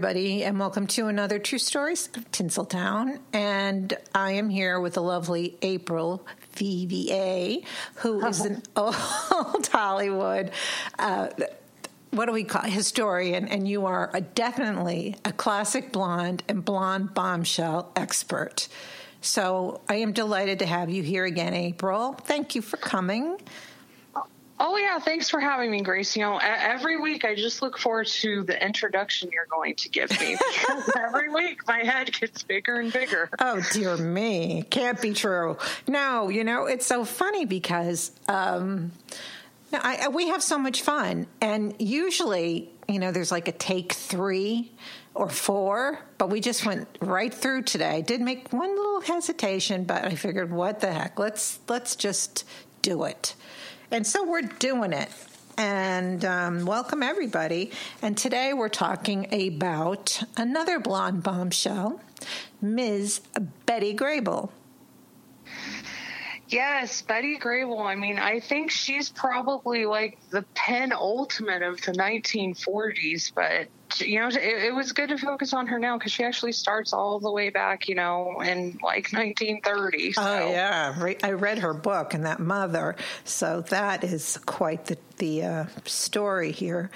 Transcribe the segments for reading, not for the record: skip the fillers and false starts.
everybody, and welcome to another True Stories of Tinseltown. And I am here with the lovely April VVA, who is an old Hollywood, what do we call it? Historian, and you are definitely a classic blonde and blonde bombshell expert. So I am delighted to have you here again, April. Thank you for coming. Oh, yeah. Thanks for having me, Grace. You know, every week I just look forward to the introduction you're going to give me. Because every week my head gets bigger and bigger. Oh, dear me. Can't be true. No, you know, it's so funny because we have so much fun. And usually, you know, there's like a take 3 or 4, but we just went right through today. Did make one little hesitation, but I figured, what the heck? Let's just do it. And so we're doing it. And welcome, everybody. And today we're talking about another blonde bombshell, Ms. Betty Grable. Yes, Betty Grable. I mean, I think she's probably like the penultimate of the 1940s, but, you know, it was good to focus on her now because she actually starts all the way back, you know, in like 1930. So. Oh, yeah. I read her book and that mother. So that is quite the story here.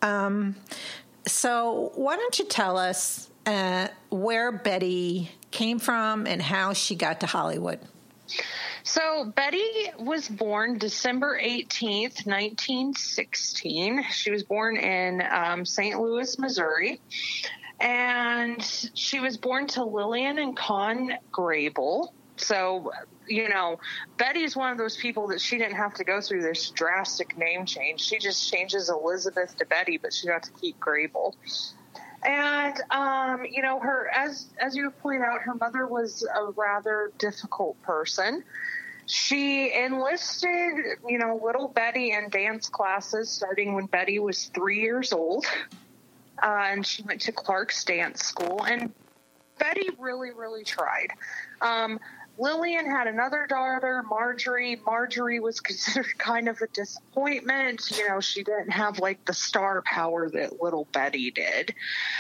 So why don't you tell us where Betty came from and how she got to Hollywood? So Betty was born December 18th, 1916. She was born in St. Louis, Missouri. And she was born to Lillian and Con Grable. So, you know, Betty's one of those people that she didn't have to go through this drastic name change. She just changes Elizabeth to Betty, but she got to keep Grable. And, you know, as you point out, her mother was a rather difficult person. She enlisted, you know, little Betty in dance classes starting when Betty was 3 years old. And she went to Clark's dance school. And Betty really, really tried. Lillian had another daughter, Marjorie. Marjorie was considered kind of a disappointment. You know, she didn't have like the star power that little Betty did.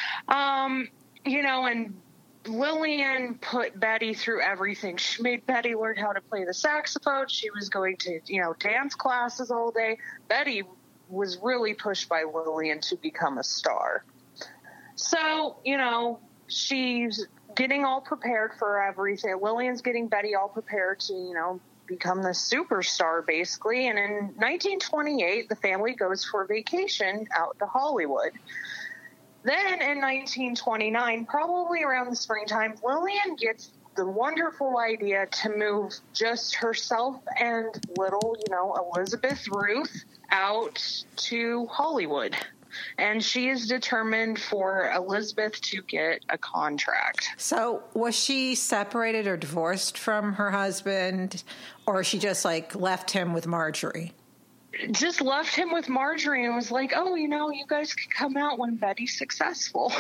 You know, and Lillian put Betty through everything. She made Betty learn how to play the saxophone. She was going to, you know, dance classes all day. Betty was really pushed by Lillian to become a star. So, you know, she's getting all prepared for everything. Lillian's getting Betty all prepared to, you know, become the superstar, basically. And in 1928, the family goes for a vacation out to Hollywood. Then in 1929, probably around the springtime, Lillian gets the wonderful idea to move just herself and little, you know, Elizabeth Ruth out to Hollywood. And she is determined for Elizabeth to get a contract. So was she separated or divorced from her husband, or she just like left him with Marjorie? Just left him with Marjorie and was like, oh, you know, you guys can come out when Betty's successful.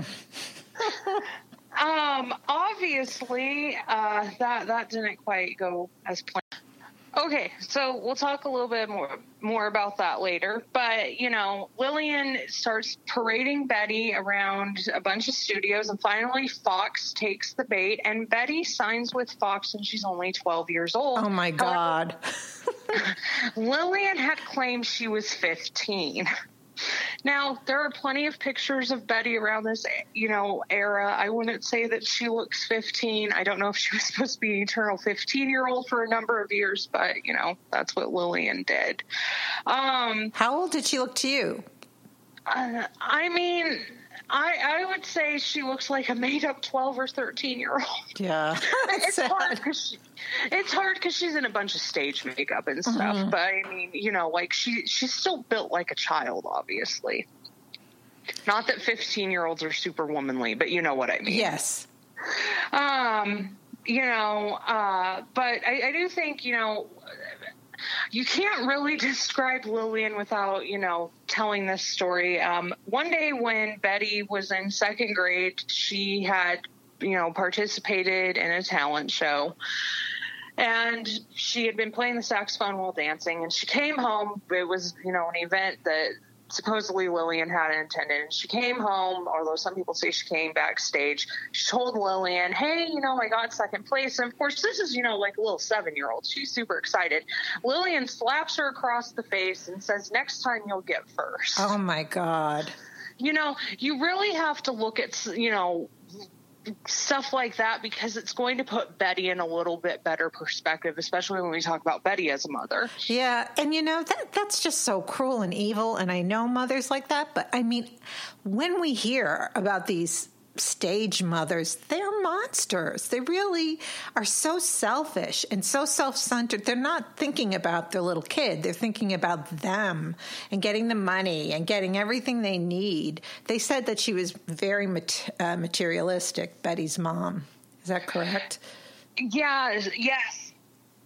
Obviously, that didn't quite go as planned. Okay, so we'll talk a little bit more about that later. But, you know, Lillian starts parading Betty around a bunch of studios, and finally Fox takes the bait, and Betty signs with Fox, and she's only 12 years old. Oh, my God. Lillian had claimed she was 15. Now, there are plenty of pictures of Betty around this, you know, era. I wouldn't say that she looks 15. I don't know if she was supposed to be an eternal 15-year-old for a number of years, but, you know, that's what Lillian did. How old did she look to you? I mean, I would say she looks like a made-up 12 or 13-year-old. Yeah. It's hard because she's in a bunch of stage makeup and stuff. Mm-hmm. But, I mean, you know, like, she's still built like a child, obviously. Not that 15-year-olds are super womanly, but you know what I mean. Yes. You know, but I do think, you know, you can't really describe Lillian without, you know, telling this story. One day when Betty was in second grade, she had, you know, participated in a talent show. And she had been playing the saxophone while dancing, and she came home. It was, you know, an event that supposedly Lillian hadn't attended. And she came home, although some people say she came backstage. She told Lillian, hey, I got second place. And of course, this is, like a little 7-year-old. She's super excited. Lillian slaps her across the face and says, next time you'll get first. Oh, my God. You really have to look at, stuff like that, because it's going to put Betty in a little bit better perspective, especially when we talk about Betty as a mother. Yeah, and that's just so cruel and evil, and I know mothers like that, but I mean, when we hear about these stage mothers, they're monsters. They really are so selfish and so self-centered. They're not thinking about their little kid. They're thinking about them and getting the money and getting everything they need. They said that she was very materialistic, Betty's mom. Is that correct? Yeah, yes.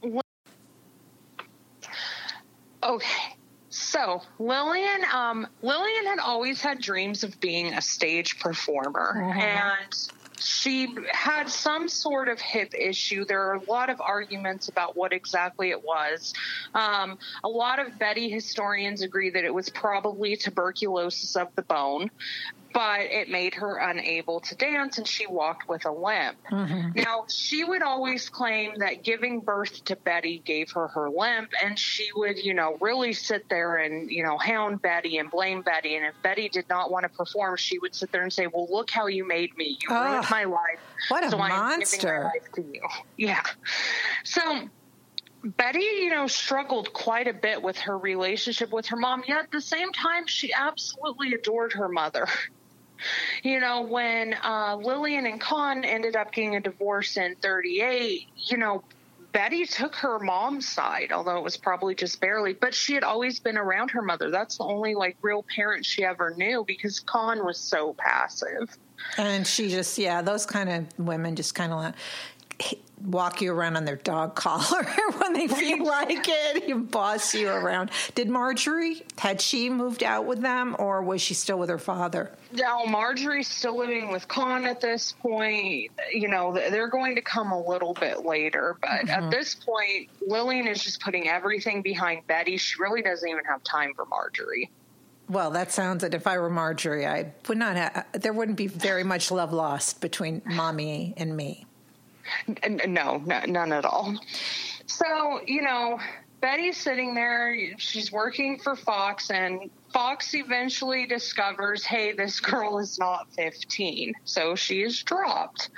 Okay. So Lillian had always had dreams of being a stage performer, and she had some sort of hip issue. There are a lot of arguments about what exactly it was. A lot of Betty historians agree that it was probably tuberculosis of the bone, but it made her unable to dance, and she walked with a limp. Now, she would always claim that giving birth to Betty gave her her limp, and she would, really sit there and, hound Betty and blame Betty. And if Betty did not want to perform, she would sit there and say, well, look how you made me. You ruined my life. What a so monster. I'm giving my life to you. Yeah. So Betty, struggled quite a bit with her relationship with her mom, yet at the same time, she absolutely adored her mother. When Lillian and Con ended up getting a divorce in 1938, Betty took her mom's side, although it was probably just barely, but she had always been around her mother. That's the only real parent she ever knew, because Con was so passive. And she just, those kind of women just kind of walk you around on their dog collar when they feel like it and boss you around. Did Marjorie, had she moved out with them, or was she still with her father? No, Marjorie's still living with Con at this point. They're going to come a little bit later, but at this point, Lillian is just putting everything behind Betty. She really doesn't even have time for Marjorie. Well, that sounds that if I were Marjorie, I would not there wouldn't be very much love lost between Mommy and me. No, none at all. So, Betty's sitting there, she's working for Fox, and Fox eventually discovers, hey, this girl is not 15, so she is dropped.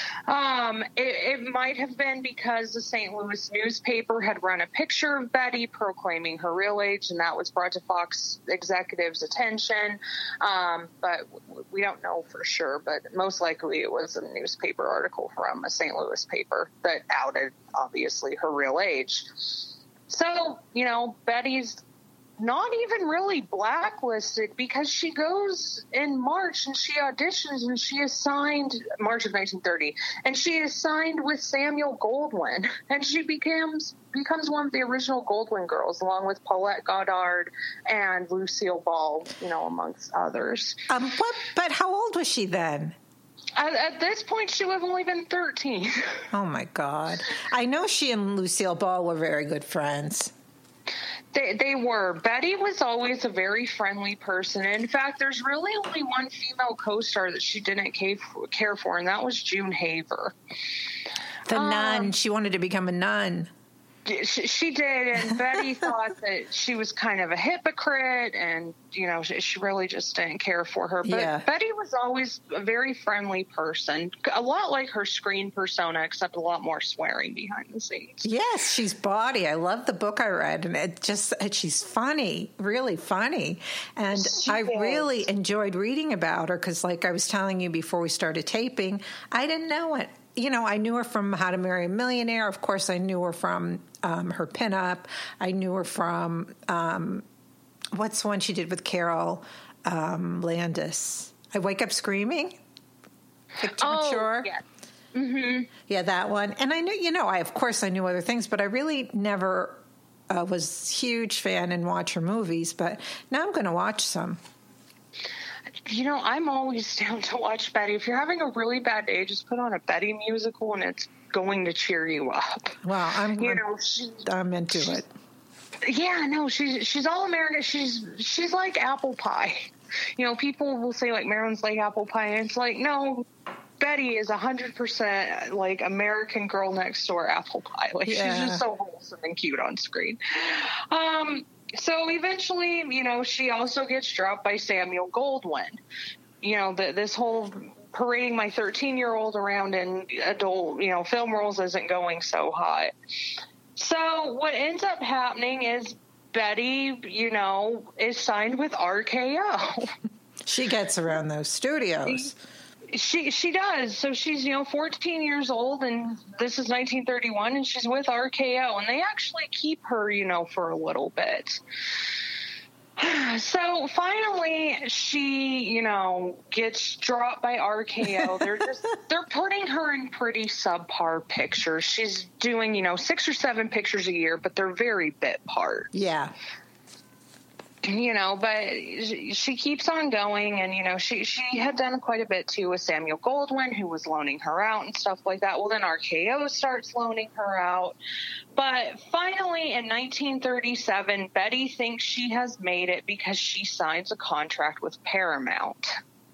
It might have been because the St. Louis newspaper had run a picture of Betty proclaiming her real age, and that was brought to Fox executives' attention. But we don't know for sure, but most likely it was a newspaper article from a St. Louis paper that outed, obviously, her real age. So, Betty's not even really blacklisted, because she goes in March and she auditions, and she is signed March of 1930, and she is signed with Samuel Goldwyn, and she becomes one of the original Goldwyn girls, along with Paulette Goddard and Lucille Ball, amongst others. But how old was she then? At this point, she would have only been 13. Oh, my God. I know she and Lucille Ball were very good friends. They were. Betty was always a very friendly person. In fact, there's really only one female co-star that she didn't care for, and that was June Haver. The nun. She wanted to become a nun. She did, and Betty thought that she was kind of a hypocrite, and, she really just didn't care for her. But Betty was always a very friendly person, a lot like her screen persona, except a lot more swearing behind the scenes. Yes, she's bawdy. I love the book I read, and she's funny, really funny. And I really enjoyed reading about her, because like I was telling you before we started taping, I didn't know it. I knew her from How to Marry a Millionaire. Of course, I knew her from her pinup. I knew her from, what's the one she did with Carol Landis? I Wake Up Screaming? Victor Mature? Yeah. Mm-hmm. Yeah, that one. And I knew, I knew other things, but I really never was a huge fan and watch her movies. But now I'm going to watch some. I'm always down to watch Betty. If you're having a really bad day, just put on a Betty musical, and it's going to cheer you up. Well, I'm into it. Yeah, no, she's all American. She's like apple pie. You know, people will say like Marilyn's like apple pie, and it's like, no, Betty is 100% like American Girl Next Door apple pie. Like, she's just so wholesome and cute on screen. So eventually, you know, she also gets dropped by Samuel Goldwyn. You know, this whole parading my 13-year-old around in adult, you know, film roles isn't going so hot. So what ends up happening is Betty, you know, is signed with RKO. She gets around those studios. She does. So she's, you know, 14 years old, and this is 1931, and she's with RKO, and they actually keep her, you know, for a little bit. So finally she, you know, gets dropped by RKO. They're putting her in pretty subpar pictures. She's doing, you know, 6 or 7 pictures a year, but they're very bit parts. Yeah. You know, but she keeps on going, and, you know, she had done quite a bit too with Samuel Goldwyn, who was loaning her out and stuff like that. Well, then RKO starts loaning her out. But finally, in 1937, Betty thinks she has made it because she signs a contract with Paramount.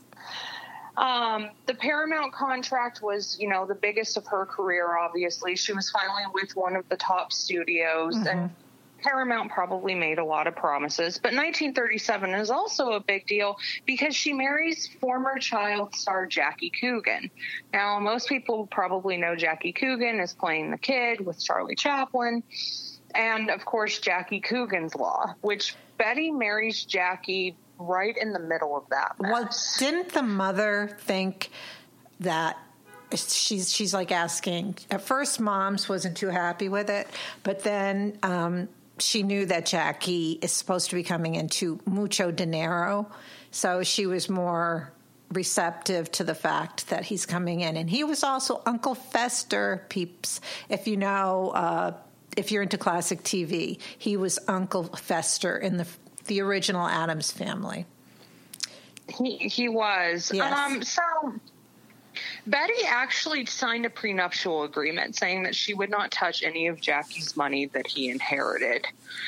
The Paramount contract was, you know, the biggest of her career, obviously. She was finally with one of the top studios, and Paramount probably made a lot of promises, but 1937 is also a big deal because she marries former child star Jackie Coogan. Now, most people probably know Jackie Coogan is playing the kid with Charlie Chaplin, and of course Jackie Coogan's Law, which Betty marries Jackie right in the middle of that mess. Well, didn't the mother think that she's like asking, at first Mom's wasn't too happy with it, but then she knew that Jackie is supposed to be coming into mucho dinero, so she was more receptive to the fact that he's coming in. And he was also Uncle Fester, peeps. If you know, if you're into classic TV, he was Uncle Fester in the original Addams Family. He was. Yes. So Betty actually signed a prenuptial agreement saying that she would not touch any of Jackie's money that he inherited.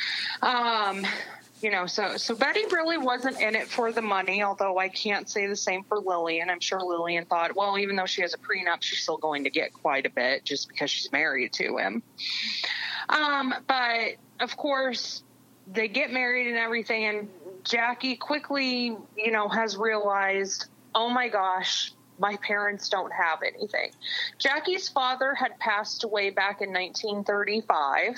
You know, so Betty really wasn't in it for the money, although I can't say the same for Lillian. I'm sure Lillian thought, well, even though she has a prenup, she's still going to get quite a bit just because she's married to him. But, of course, they get married and everything, and Jackie quickly, you know, has realized, oh, my gosh, my parents don't have anything. Jackie's father had passed away back in 1935.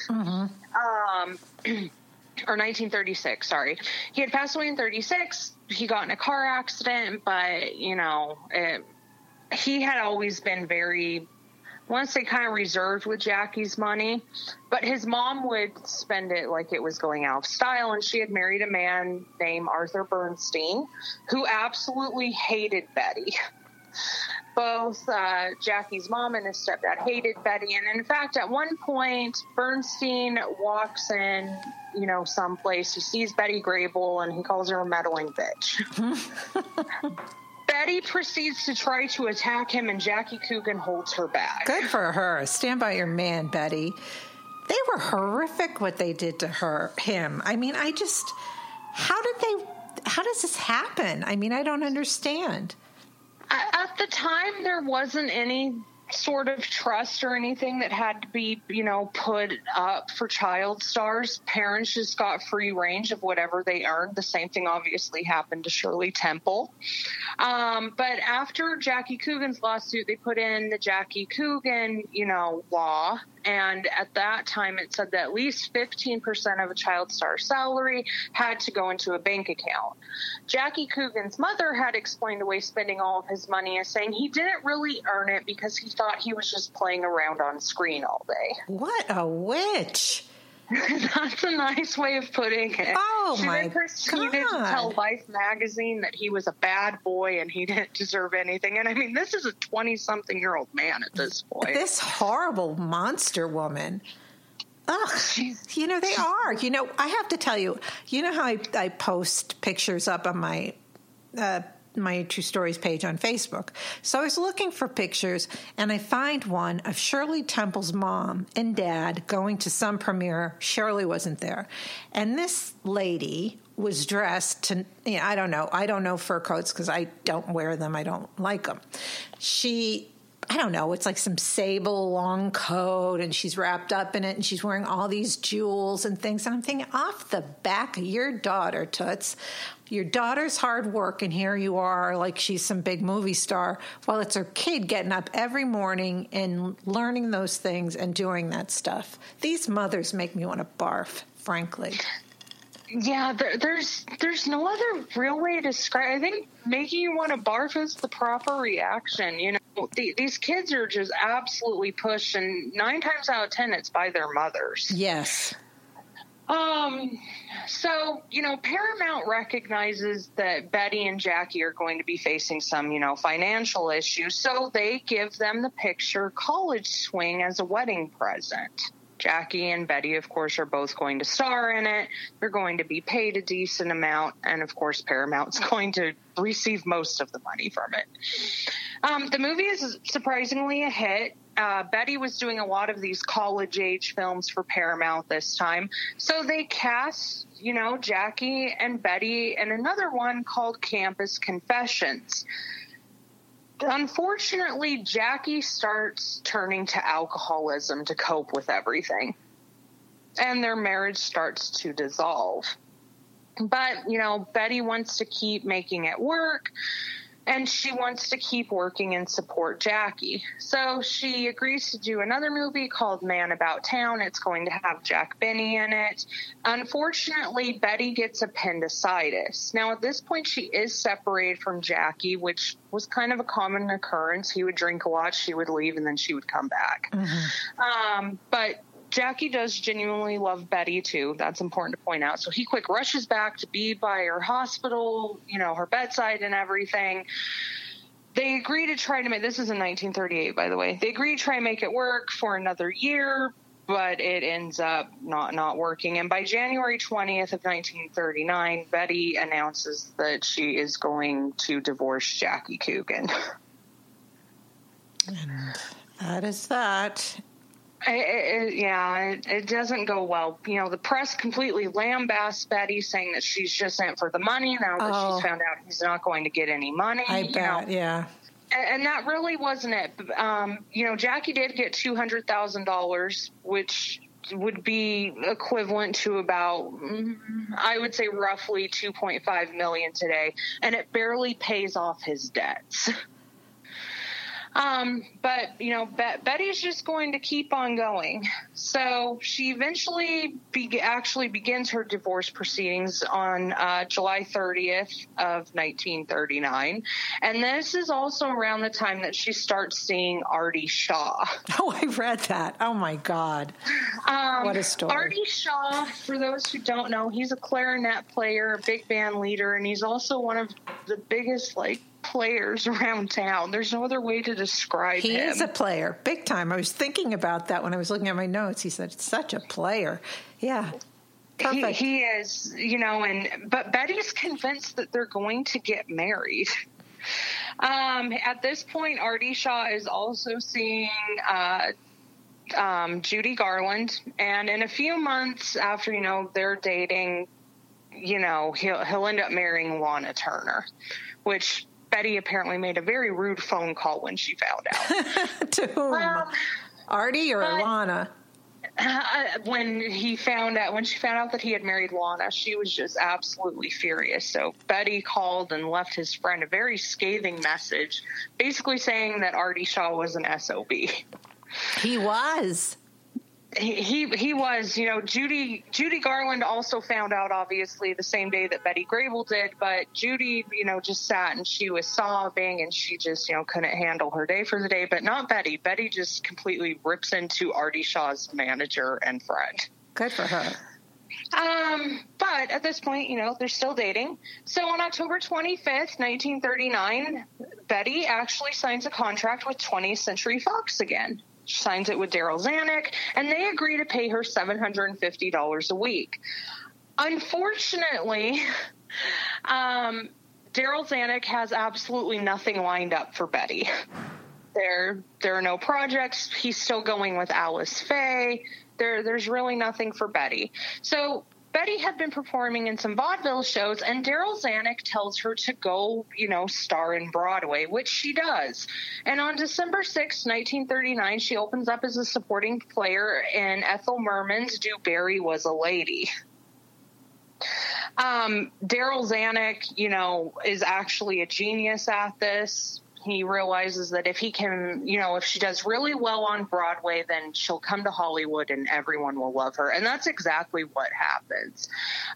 Or 1936, sorry. He had passed away in 36. He got in a car accident, but, you know, he had always been very, I want to say, kind of reserved with Jackie's money. But his mom would spend it like it was going out of style, and she had married a man named Arthur Bernstein, who absolutely hated Betty. Both Jackie's mom and his stepdad hated Betty. And in fact, at one point, Bernstein walks in, you know, someplace. He sees Betty Grable and he calls her a meddling bitch. Betty proceeds to try to attack him, and Jackie Coogan holds her back. Good for her. Stand by your man, Betty. They were horrific what they did to him. I mean, how does this happen? I mean, I don't understand. At the time, there wasn't any sort of trust or anything that had to be, you know, put up for child stars. Parents just got free range of whatever they earned. The same thing obviously happened to Shirley Temple. But after Jackie Coogan's lawsuit, they put in the Jackie Coogan, you know, law. And at that time, it said that at least 15% of a child star salary had to go into a bank account. Jackie Coogan's mother had explained away spending all of his money as saying he didn't really earn it because he thought he was just playing around on screen all day. What a witch. That's a nice way of putting it. Oh, my God. She then proceeded to tell Life magazine that he was a bad boy and he didn't deserve anything. And I mean, this is a 20-something-year-old man at this point. This horrible monster woman. Ugh, you know, they are. You know, I have to tell you, you know how I post pictures up on my my True Stories page on Facebook. So I was looking for pictures, and I find one of Shirley Temple's mom and dad going to some premiere. Shirley wasn't there. And this lady was dressed to, I don't know fur coats because I don't wear them. I don't like them. I don't know, it's like some sable long coat, and she's wrapped up in it, and she's wearing all these jewels and things. And I'm thinking, off the back of your daughter, Toots, your daughter's hard work, and here you are like she's some big movie star, while it's her kid getting up every morning and learning those things and doing that stuff. These mothers make me want to barf, frankly. Yeah, there's no other real way to describe. I think making you want to barf is the proper reaction. These kids are just absolutely pushed, and 9 times out of 10, it's by their mothers. Yes. So, Paramount recognizes that Betty and Jackie are going to be facing some, financial issues. So they give them the picture College Swing as a wedding present. Jackie and Betty, of course, are both going to star in it. They're going to be paid a decent amount. And, of course, Paramount's going to receive most of the money from it. The movie is surprisingly a hit. Betty was doing a lot of these college-age films for Paramount this time. So they cast, Jackie and Betty in another one called Campus Confessions. Unfortunately, Jackie starts turning to alcoholism to cope with everything, and their marriage starts to dissolve. But, Betty wants to keep making it work, and she wants to keep working and support Jackie. So she agrees to do another movie called Man About Town. It's going to have Jack Benny in it. Unfortunately, Betty gets appendicitis. Now, at this point, she is separated from Jackie, which was kind of a common occurrence. He would drink a lot, she would leave, and then she would come back. Mm-hmm. But Jackie does genuinely love Betty, too. That's important to point out. So he quick rushes back to be by her hospital, her bedside and everything. They agree to try to make – this is in 1938, by the way. They agree to try and make it work for another year, but it ends up not working. And by January 20th of 1939, Betty announces that she is going to divorce Jackie Coogan. And that is that. It doesn't go well. The press completely lambasts Betty, saying that she's just in it for the money now that she's found out he's not going to get any money. I bet, yeah. And that really wasn't it. Jackie did get $200,000, which would be equivalent to about, I would say, roughly $2.5 million today, and it barely pays off his debts. But Betty's just going to keep on going. So she eventually actually begins her divorce proceedings on July 30th of 1939. And this is also around the time that she starts seeing Artie Shaw. Oh, I read that. Oh, my God. What a story. Artie Shaw, for those who don't know, he's a clarinet player, a big band leader, and he's also one of the biggest, players around town. There's no other way to describe him. He is a player, big time. I was thinking about that when I was looking at my notes. He said, such a player. Yeah. Perfect. He is, but Betty's convinced that they're going to get married. At this point, Artie Shaw is also seeing Judy Garland, and in a few months after, they're dating, he'll end up marrying Lana Turner, which Betty apparently made a very rude phone call when she found out. To whom? Artie or Lana? When she found out that he had married Lana, she was just absolutely furious. So Betty called and left his friend a very scathing message, basically saying that Artie Shaw was an SOB. He was. He was, Judy Garland also found out, obviously, the same day that Betty Grable did, but Judy, just sat and she was sobbing and she just, couldn't handle her day for the day, but not Betty. Betty just completely rips into Artie Shaw's manager and friend. Good for her. But at this point, they're still dating. So on October 25th, 1939, Betty actually signs a contract with 20th Century Fox again. She signs it with Daryl Zanuck, and they agree to pay her $750 a week. Unfortunately, Daryl Zanuck has absolutely nothing lined up for Betty. There are no projects. He's still going with Alice Faye. There's really nothing for Betty. So Betty had been performing in some vaudeville shows, and Daryl Zanuck tells her to go, star in Broadway, which she does. And on December 6, 1939, she opens up as a supporting player in Ethel Merman's Do Barry Was a Lady. Daryl Zanuck, is actually a genius at this. He realizes that if he can, if she does really well on Broadway, then she'll come to Hollywood and everyone will love her. And that's exactly what happens.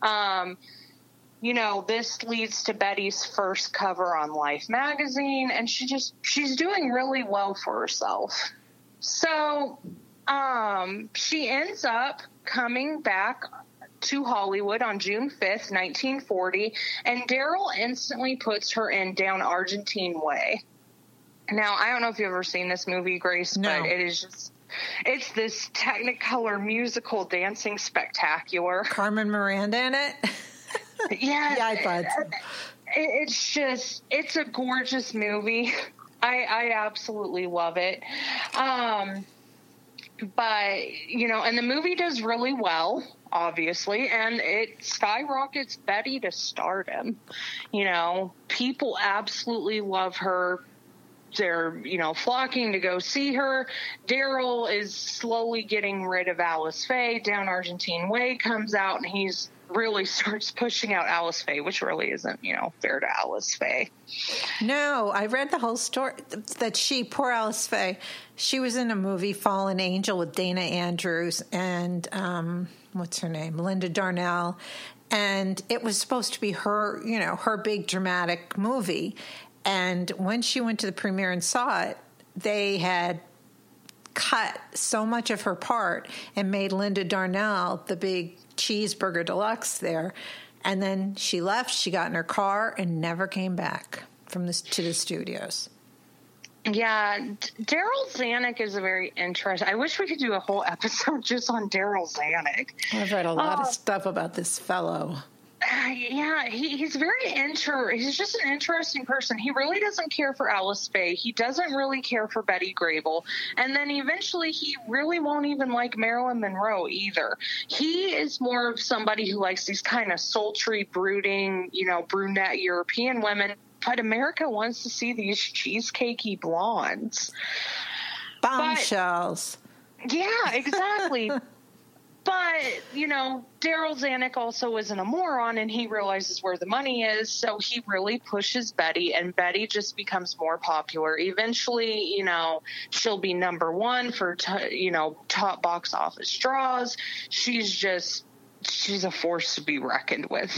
This leads to Betty's first cover on Life magazine, and she's doing really well for herself. So she ends up coming back to Hollywood on June 5th, 1940, and Daryl instantly puts her in Down Argentine Way. Now, I don't know if you've ever seen this movie, Grace, No. but it's this Technicolor musical dancing spectacular. Carmen Miranda in it? Yeah. Yeah, I thought so. It's a gorgeous movie. I absolutely love it. But, and the movie does really well, obviously, and it skyrockets Betty to stardom. People absolutely love her. They're, flocking to go see her. Daryl is slowly getting rid of Alice Faye. Down Argentine Way comes out, and he's really starts pushing out Alice Faye, which really isn't, fair to Alice Faye. No, I read the whole story that poor Alice Faye, she was in a movie, Fallen Angel, with Dana Andrews and, what's her name? Linda Darnell. And it was supposed to be her, her big dramatic movie. And when she went to the premiere and saw it, they had cut so much of her part and made Linda Darnell the big cheeseburger deluxe there. And then she left, she got in her car and never came back to the studios. Yeah, Daryl Zanuck is a very interesting. I wish we could do a whole episode just on Daryl Zanuck. I've read a lot of stuff about this fellow. Yeah, he's he's just an interesting person. He really doesn't care for Alice Faye. He doesn't really care for Betty Grable. And then eventually he really won't even like Marilyn Monroe either. He is more of somebody who likes these kind of sultry, brooding, brunette European women. But America wants to see these cheesecakey blondes. Bombshells. Yeah, exactly. But, Daryl Zanuck also isn't a moron, and he realizes where the money is, so he really pushes Betty, and Betty just becomes more popular. Eventually, she'll be number one for, top box office draws. She's a force to be reckoned with.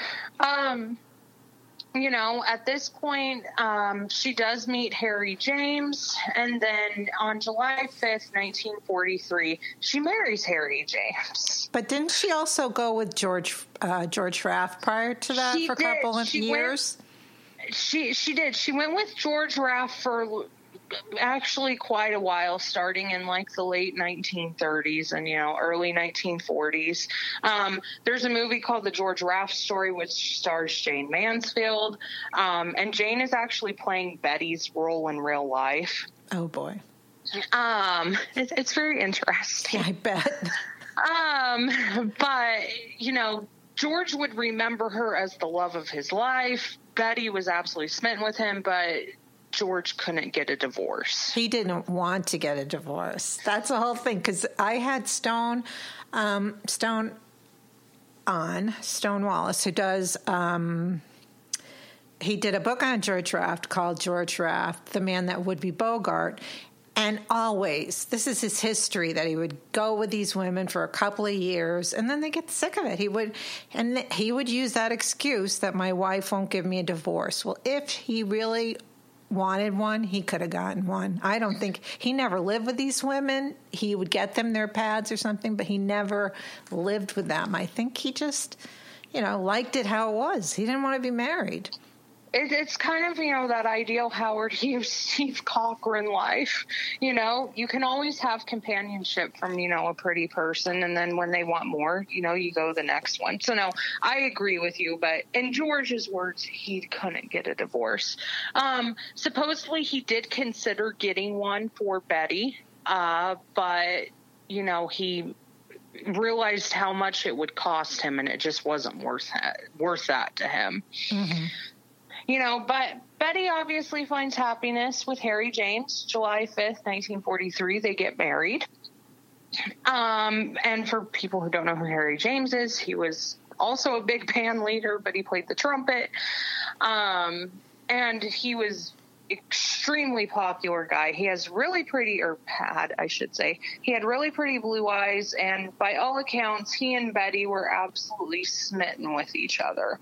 At this point, she does meet Harry James, and then on July 5th, 1943, she marries Harry James. But didn't she also go with George Raft prior to that for a couple of years? She did. She went with George Raft for actually quite a while, starting in like the late 1930s and early 1940s. There's a movie called The George Raft Story, which stars Jane Mansfield, and Jane is actually playing Betty's role in real life. Oh boy. It's very interesting. I bet. But George would remember her as the love of his life. Betty was absolutely smitten with him, but George couldn't get a divorce. He didn't want to get a divorce. That's the whole thing. Because I had Stone Wallace, who does. He did a book on George Raft called George Raft, The Man That Would Be Bogart. And always, this is his history, that he would go with these women for a couple of years, and then they get sick of it. He would use that excuse that my wife won't give me a divorce. Well, if he really wanted one, he could have gotten one. I don't think he never lived with these women. He would get them their pads or something, but he never lived with them. I think he just, liked it how it was. He didn't want to be married. it's kind of, that ideal Howard Hughes, Steve Cochran life. You can always have companionship from, a pretty person. And then when they want more, you go the next one. So no, I agree with you. But in George's words, he couldn't get a divorce. Supposedly he did consider getting one for Betty. But, he realized how much it would cost him, and it just wasn't worth that to him. Mm-hmm. But Betty obviously finds happiness with Harry James. July 5th, 1943, they get married. And for people who don't know who Harry James is, he was also a big band leader, but he played the trumpet. And he was extremely popular guy. He has really pretty, or had, I should say, he had really pretty blue eyes, and by all accounts, he and Betty were absolutely smitten with each other.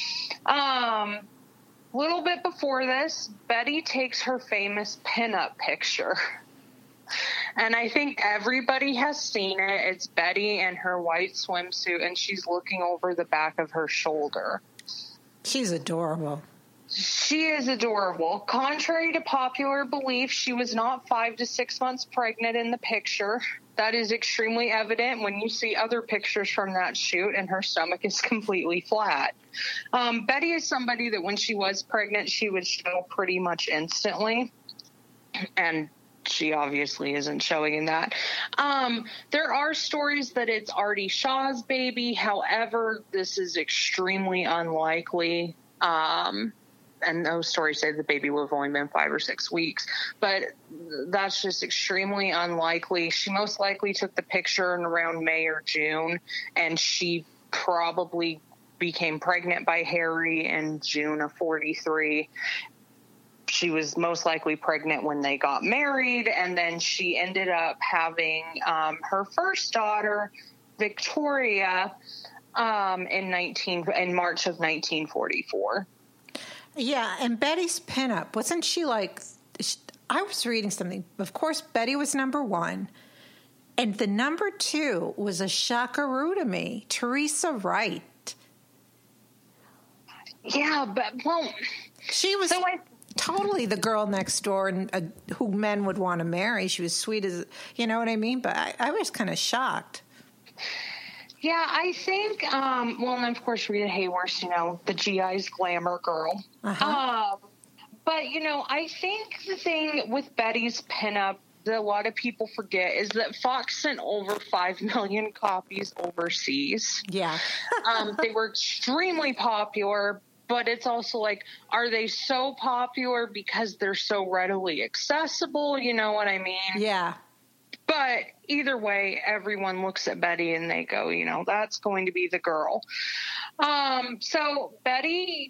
Little bit before this, Betty takes her famous pinup picture. And I think everybody has seen it. It's Betty in her white swimsuit, and she's looking over the back of her shoulder. She's adorable. She is adorable. Contrary to popular belief, she was not 5 to 6 months pregnant in the picture. That is extremely evident when you see other pictures from that shoot, and her stomach is completely flat. Betty is somebody that when she was pregnant, she would show pretty much instantly. And she obviously isn't showing in that. There are stories that it's Artie Shaw's baby. However, this is extremely unlikely. And those stories say the baby would have only been 5 or 6 weeks, but that's just extremely unlikely. She most likely took the picture in around May or June, and she probably became pregnant by Harry in June of 43. She was most likely pregnant when they got married, and then she ended up having her first daughter, Victoria, in March of 1944. Yeah, and Betty's pinup, wasn't she like, I was reading something, of course, Betty was number 1, and the number 2 was a shockaroo to me, Teresa Wright. Yeah, but, well, she was totally the girl next door and who men would want to marry. She was sweet as, you know what I mean? But I was kind of shocked. Yeah, I think, well, and of course, Rita Hayworth, the GI's glamour girl. Uh-huh. But, I think the thing with Betty's pinup that a lot of people forget is that Fox sent over 5 million copies overseas. Yeah. They were extremely popular, but it's also like, are they so popular because they're so readily accessible? You know what I mean? Yeah. But either way, everyone looks at Betty and they go, that's going to be the girl. So Betty,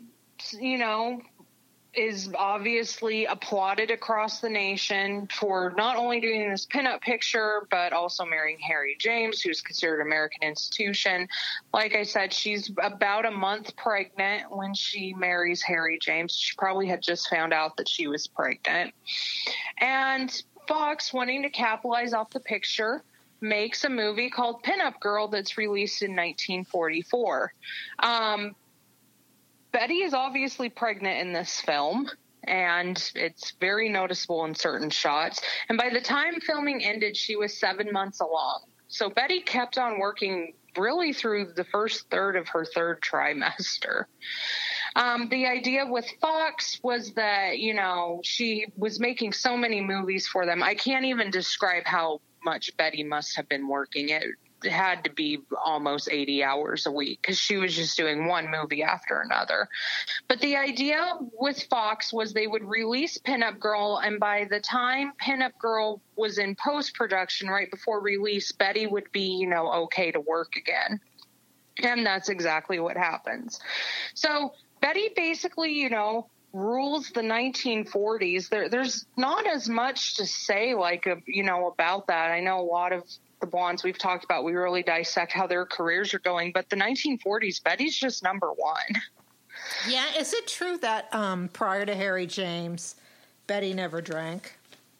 is obviously applauded across the nation for not only doing this pinup picture, but also marrying Harry James, who's considered an American institution. Like I said, she's about a month pregnant when she marries Harry James. She probably had just found out that she was pregnant. And Fox, wanting to capitalize off the picture, makes a movie called Pinup Girl that's released in 1944. Betty is obviously pregnant in this film, and it's very noticeable in certain shots. And by the time filming ended, she was 7 months along. So Betty kept on working really through the first third of her third trimester. The idea with Fox was that, she was making so many movies for them. I can't even describe how much Betty must have been working. It had to be almost 80 hours a week because she was just doing one movie after another. But the idea with Fox was they would release Pinup Girl, and by the time Pinup Girl was in post-production right before release, Betty would be, okay to work again. And that's exactly what happens. So Betty basically, rules the 1940s. There's not as much to say, about that. I know a lot of the blondes we've talked about, we really dissect how their careers are going, but the 1940s, Betty's just number 1. Yeah, is it true that prior to Harry James, Betty never drank?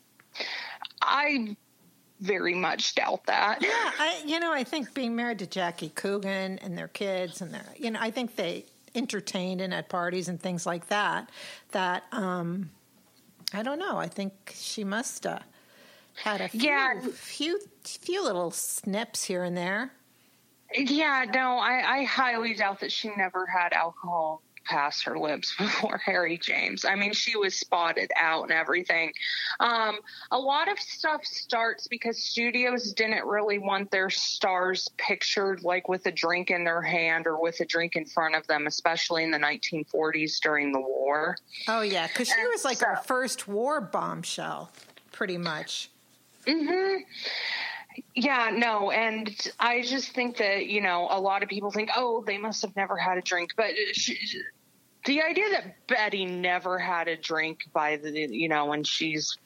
I very much doubt that. Yeah, I think being married to Jackie Coogan and their kids and I think entertained and at parties and things like that, that I don't know. I think she must had a few little snips here and there. Yeah, no, I highly doubt that she never had alcohol past her lips before Harry James. I mean, she was spotted out and everything. A lot of stuff starts because studios didn't really want their stars pictured like with a drink in their hand or with a drink in front of them, especially in the 1940s during the war. Oh, yeah, because she was like our first war bombshell, pretty much. Mm-hmm. Yeah, no, and I just think that, you know, a lot of people think, oh, they must have never had a drink. But the idea that Betty never had a drink by the, you know, when she's,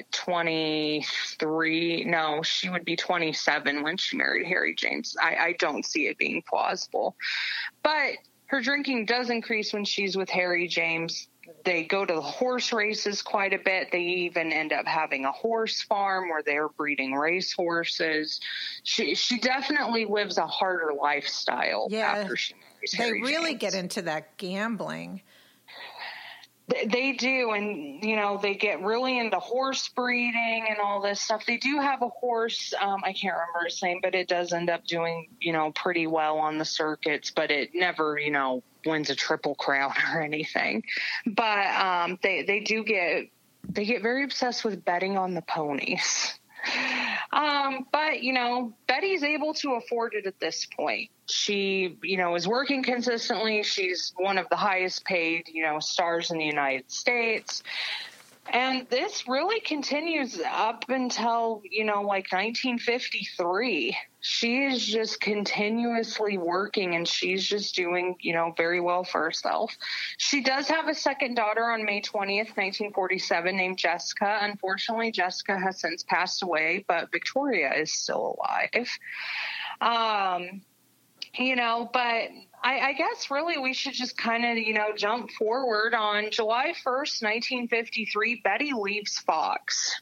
23? No, she would be 27 when she married Harry James. I don't see it being plausible. But her drinking does increase when she's with Harry James. They go to the horse races quite a bit. They even end up having a horse farm where they're breeding race horses. She definitely lives a harder lifestyle after she marries Harry James. They really get into that gambling. They do, and, you know, they get really into horse breeding and all this stuff. They do have a horse, I can't remember his name, but it does end up doing, you know, pretty well on the circuits, but it never, you know, wins a Triple Crown or anything. But they get very obsessed with betting on the ponies. But, you know, Betty's able to afford it at this point. She, you know, is working consistently. She's one of the highest paid, you know, stars in the United States. And this really continues up until, you know, like 1953. She is just continuously working, and she's just doing, you know, very well for herself. She does have a second daughter on May 20th, 1947, named Jessica. Unfortunately, Jessica has since passed away, but Victoria is still alive. You know, but I guess really we should just kind of, you know, jump forward. On July 1st, 1953, Betty leaves Fox.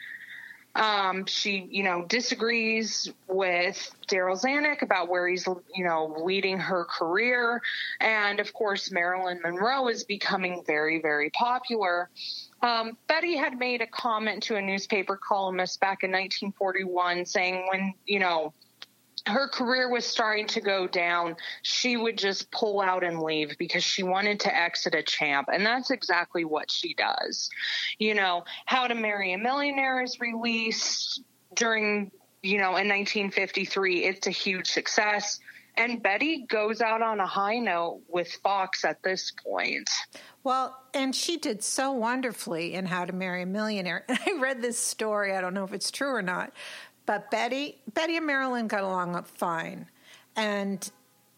She, you know, disagrees with Darryl Zanuck about where he's, you know, leading her career. And, of course, Marilyn Monroe is becoming very, very popular. Betty had made a comment to a newspaper columnist back in 1941 saying when, you know, her career was starting to go down, she would just pull out and leave because she wanted to exit a champ. And that's exactly what she does. You know, How to Marry a Millionaire is released during, you know, in 1953. It's a huge success. And Betty goes out on a high note with Fox at this point. Well, and she did so wonderfully in How to Marry a Millionaire. And I read this story. I don't know if it's true or not. But Betty and Marilyn got along fine. And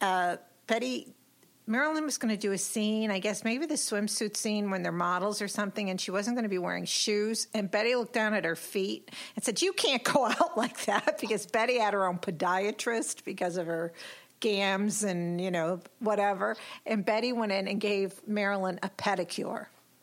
Marilyn was going to do a scene, I guess maybe the swimsuit scene when they're models or something, and she wasn't going to be wearing shoes. And Betty looked down at her feet and said, "You can't go out like that," because Betty had her own podiatrist because of her gams and, you know, whatever. And Betty went in and gave Marilyn a pedicure.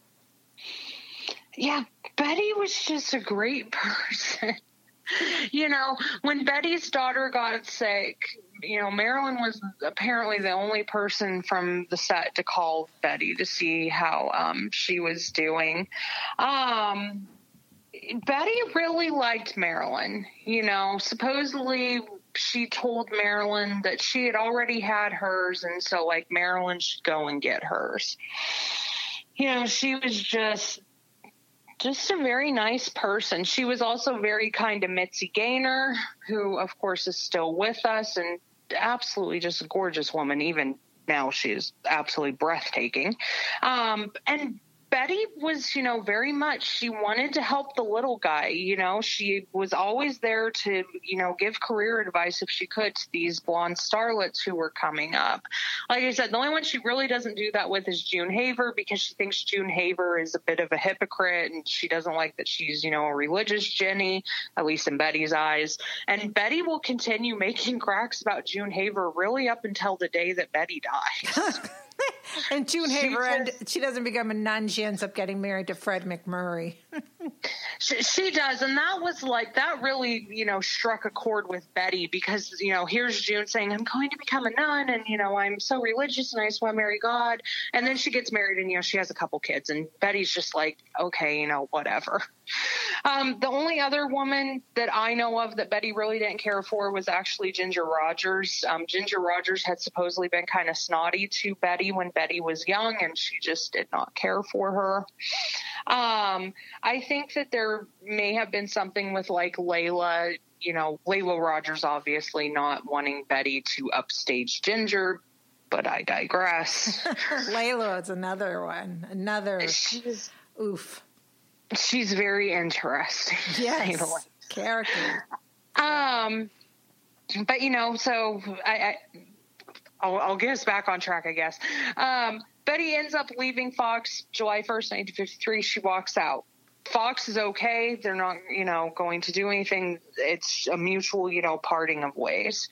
Yeah, Betty was just a great person. You know, when Betty's daughter got sick, you know, Marilyn was apparently the only person from the set to call Betty to see how she was doing. Betty really liked Marilyn. You know, supposedly she told Marilyn that she had already had hers, and so, like, Marilyn should go and get hers. You know, she was just a very nice person. She was also very kind to Mitzi Gaynor, who, of course, is still with us, and absolutely just a gorgeous woman. Even now, she is absolutely breathtaking. And Betty was, you know, very much, she wanted to help the little guy. You know, she was always there to, you know, give career advice if she could to these blonde starlets who were coming up. Like I said, the only one she really doesn't do that with is June Haver, because she thinks June Haver is a bit of a hypocrite, and she doesn't like that she's, you know, a religious Jenny, at least in Betty's eyes. And Betty will continue making cracks about June Haver really up until the day that Betty dies. And June Haver, she doesn't become a nun. She ends up getting married to Fred McMurray. She does. And that was like, that really, struck a chord with Betty because, here's June saying, I'm going to become a nun and, I'm so religious and I just want to marry God. And then she gets married and, she has a couple kids and Betty's just like, okay, whatever. The only other woman that I know of that Betty really didn't care for was actually Ginger Rogers. Ginger Rogers had supposedly been kind of snotty to Betty when Betty was young, and she just did not care for her. I think that there may have been something with like Layla, Layla Rogers obviously not wanting Betty to upstage Ginger, but I digress. Layla is another one. Oof. She's very interesting. Yes, character. But so I'll get us back on track, I guess. Betty ends up leaving Fox July 1st, 1953. She walks out. Fox is okay. They're not, going to do anything. It's a mutual, parting of ways.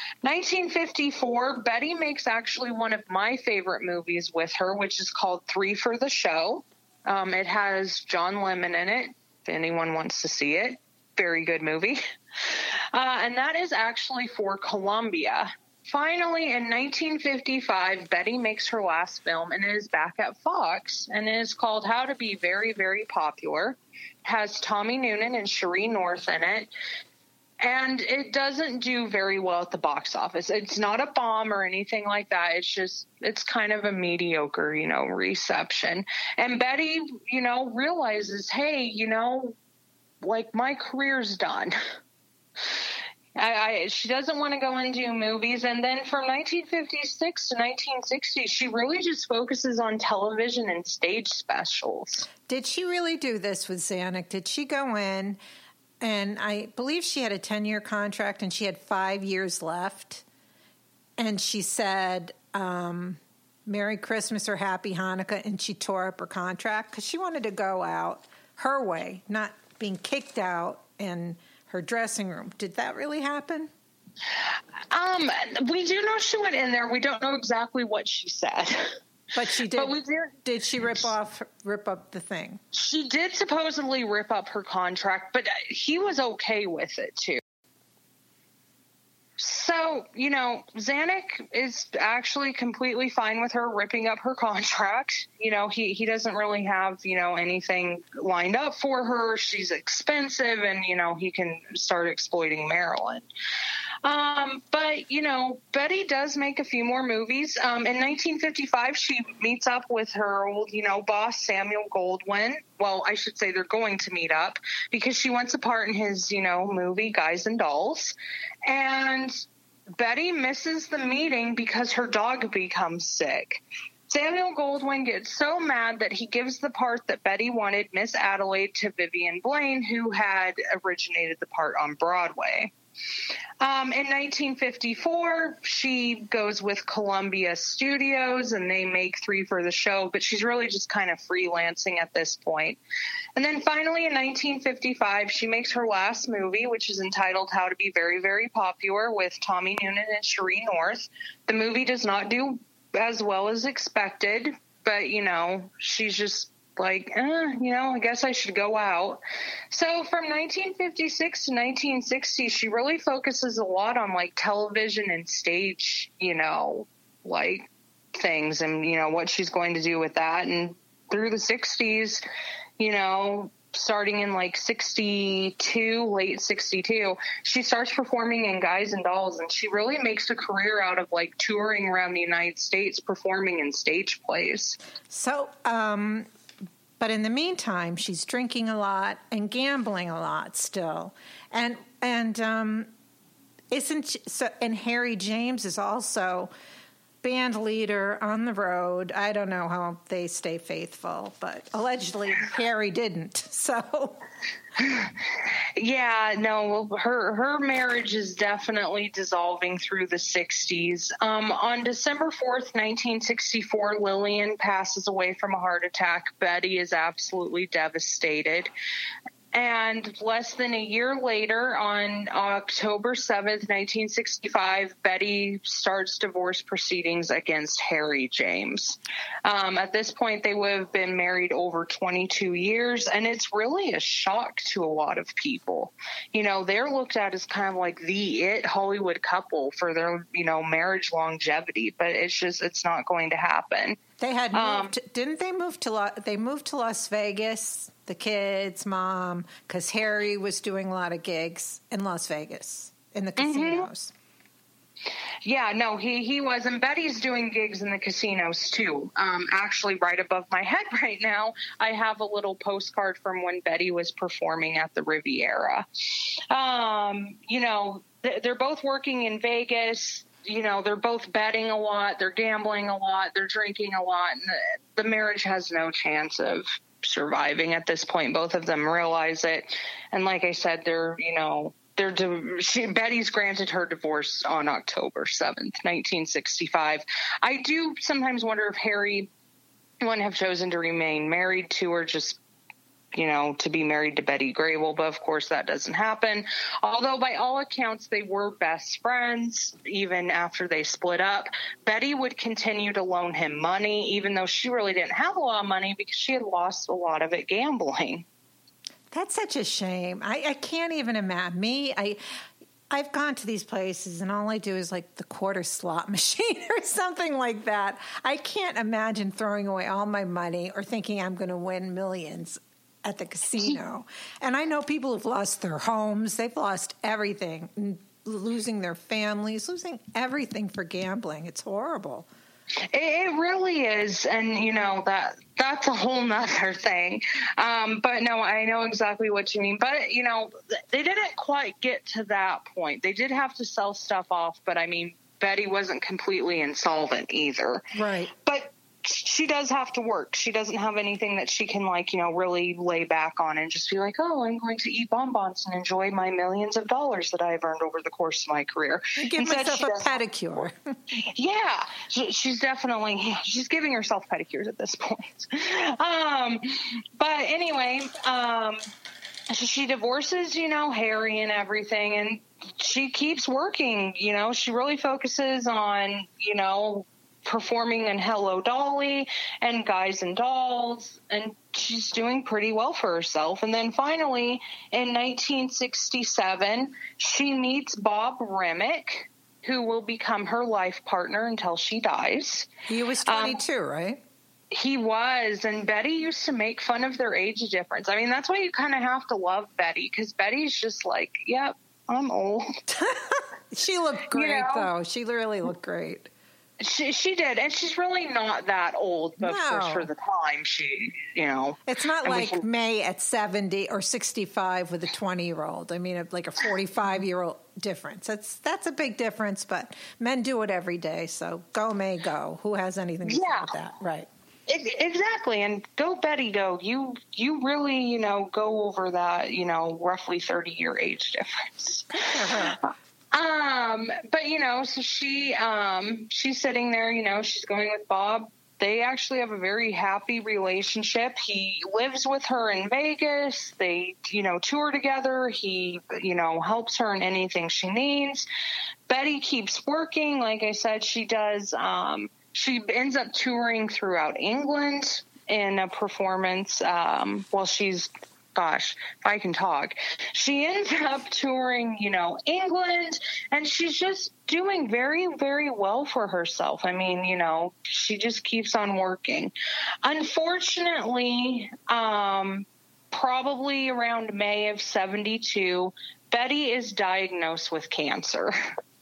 1954, Betty makes actually one of my favorite movies with her, which is called Three for the Show. It has John Lemon in it, if anyone wants to see it. Very good movie. And that is actually for Columbia. Finally, in 1955, Betty makes her last film, and it is back at Fox, and it is called How to Be Very, Very Popular. It has Tommy Noonan and Cherie North in it. And it doesn't do very well at the box office. It's not a bomb or anything like that. It's kind of a mediocre, reception. And Betty, realizes, hey, like my career's done. She doesn't want to go and do movies. And then from 1956 to 1960, she really just focuses on television and stage specials. Did she really do this with Zanuck? Did she go in? And I believe she had a 10-year contract and she had 5 years left. And she said, Merry Christmas or Happy Hanukkah. And she tore up her contract because she wanted to go out her way, not being kicked out in her dressing room. Did that really happen? We do know she went in there. We don't know exactly what she said. But she did. But we did she rip up the thing? She did supposedly rip up her contract, but he was okay with it too. So, Zanuck is actually completely fine with her ripping up her contract. He doesn't really have, anything lined up for her. She's expensive and, he can start exploiting Marilyn. But, Betty does make a few more movies. In 1955, she meets up with her old, boss, Samuel Goldwyn. Well, I should say they're going to meet up because she wants a part in his, movie Guys and Dolls. And Betty misses the meeting because her dog becomes sick. Samuel Goldwyn gets so mad that he gives the part that Betty wanted, Miss Adelaide, to Vivian Blaine, who had originated the part on Broadway. In 1954, she goes with Columbia Studios and they make Three for the Show, but she's really just kind of freelancing at this point. And then finally in 1955, she makes her last movie, which is entitled How to Be Very, Very Popular with Tommy Noonan and Cherie North. The movie does not do as well as expected, but, she's just like, I guess I should go out. So from 1956 to 1960, she really focuses a lot on like television and stage, like things and, what she's going to do with that. And through the 60s, starting in like 62, late 62, she starts performing in Guys and Dolls, and she really makes a career out of like touring around the United States, performing in stage plays. So, but in the meantime, she's drinking a lot and gambling a lot still. And isn't she, so? And Harry James is also band leader on the road. I don't know how they stay faithful, but allegedly Harry didn't. So, yeah, no, her marriage is definitely dissolving through the 60s. On December 4th, 1964, Lillian passes away from a heart attack. Betty is absolutely devastated. And less than a year later, on October 7th, 1965, Betty starts divorce proceedings against Harry James. At this point, they would have been married over 22 years, and it's really a shock to a lot of people. You know, they're looked at as kind of like the Hollywood couple for their, you know, marriage longevity, but it's not going to happen. They had moved, didn't they move they moved to Las Vegas, the kids, mom, because Harry was doing a lot of gigs in Las Vegas in the casinos. Yeah, no, he was. And Betty's doing gigs in the casinos too. Actually, right above my head right now, I have a little postcard from when Betty was performing at the Riviera. You know, they're both working in Vegas. You know, they're both betting a lot, they're gambling a lot, they're drinking a lot, and the marriage has no chance of surviving at this point. Both of them realize it. And like I said, Betty's granted her divorce on October 7th, 1965. I do sometimes wonder if Harry wouldn't have chosen to remain married to her, just, you know, to be married to Betty Grable, but of course that doesn't happen. Although by all accounts they were best friends even after they split up. Betty would continue to loan him money, even though she really didn't have a lot of money because she had lost a lot of it gambling. That's such a shame. I can't even imagine. I've gone to these places and all I do is like the quarter slot machine or something like that. I can't imagine throwing away all my money or thinking I'm going to win millions at the casino. And I know people have lost their homes. They've lost everything, losing their families, losing everything for gambling. It's horrible. It really is. And, you know, that's a whole nother thing. But no, I know exactly what you mean. But, you know, they didn't quite get to that point. They did have to sell stuff off. But, I mean, Betty wasn't completely insolvent either. Right. But she does have to work. She doesn't have anything that she can, like, you know, really lay back on and just be like, oh, I'm going to eat bonbons and enjoy my millions of dollars that I've earned over the course of my career. Give myself a pedicure. Yeah, she's definitely, she's giving herself pedicures at this point. But anyway, she divorces, you know, Harry and everything, and she keeps working. You know, she really focuses on, you know, performing in Hello Dolly and Guys and Dolls, and she's doing pretty well for herself. And then finally, in 1967, she meets Bob Remick, who will become her life partner until she dies. He was 22, right? He was, and Betty used to make fun of their age difference. I mean, that's why you kind of have to love Betty, because Betty's just like, yep, I'm old. She looked great, you know? Though. She really looked great. She did, and she's really not that old, but of course for the time she, you know. It's not like May at 70 or 65 with a 20-year-old. I mean, like a 45-year-old difference. That's a big difference, but men do it every day, so go May, go. Who has anything to say with that? Right. Exactly, and go Betty, go. You really, you know, go over that, you know, roughly 30-year age difference. But, you know, so she's sitting there, you know, she's going with Bob. They actually have a very happy relationship. He lives with her in Vegas. They, you know, tour together. He, you know, helps her in anything she needs. Betty keeps working. Like I said, she does. She ends up touring throughout England in a performance while she's, gosh, if I can talk. She ends up touring, you know, England, and she's just doing very, very well for herself. I mean, you know, she just keeps on working. Unfortunately, probably around May of 72, Betty is diagnosed with cancer.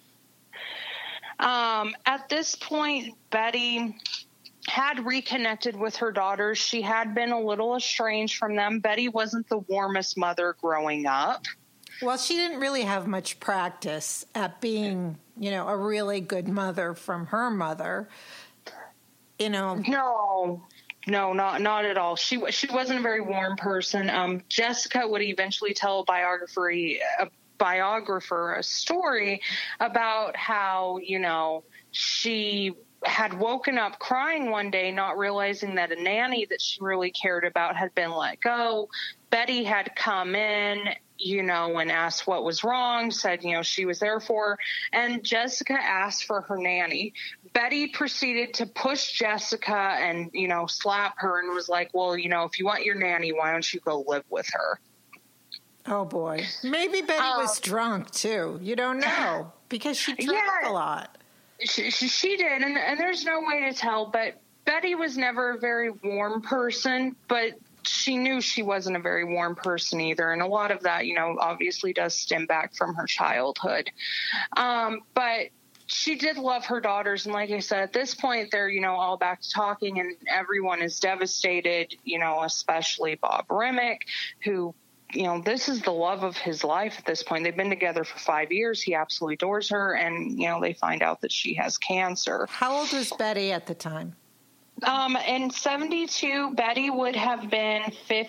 At this point, Betty had reconnected with her daughters. She had been a little estranged from them. Betty wasn't the warmest mother growing up. Well, she didn't really have much practice at being, you know, a really good mother from her mother. You know. No, not at all. She wasn't a very warm person. Jessica would eventually tell a biographer a story about how, you know, she had woken up crying one day, not realizing that a nanny that she really cared about had been let go. Betty had come in, and asked what was wrong, said, she was there for her, and Jessica asked for her nanny. Betty proceeded to push Jessica and, slap her and was like, well, if you want your nanny, why don't you go live with her? Oh, boy. Maybe Betty was drunk, too. You don't know, because she drank a lot. She did, and there's no way to tell, but Betty was never a very warm person, but she knew she wasn't a very warm person either, and a lot of that, obviously does stem back from her childhood. But she did love her daughters, and like I said, at this point, they're, all back to talking, and everyone is devastated, especially Bob Remick, who this is the love of his life at this point. They've been together for 5 years. He absolutely adores her. And, they find out that she has cancer. How old was Betty at the time? In 72, Betty would have been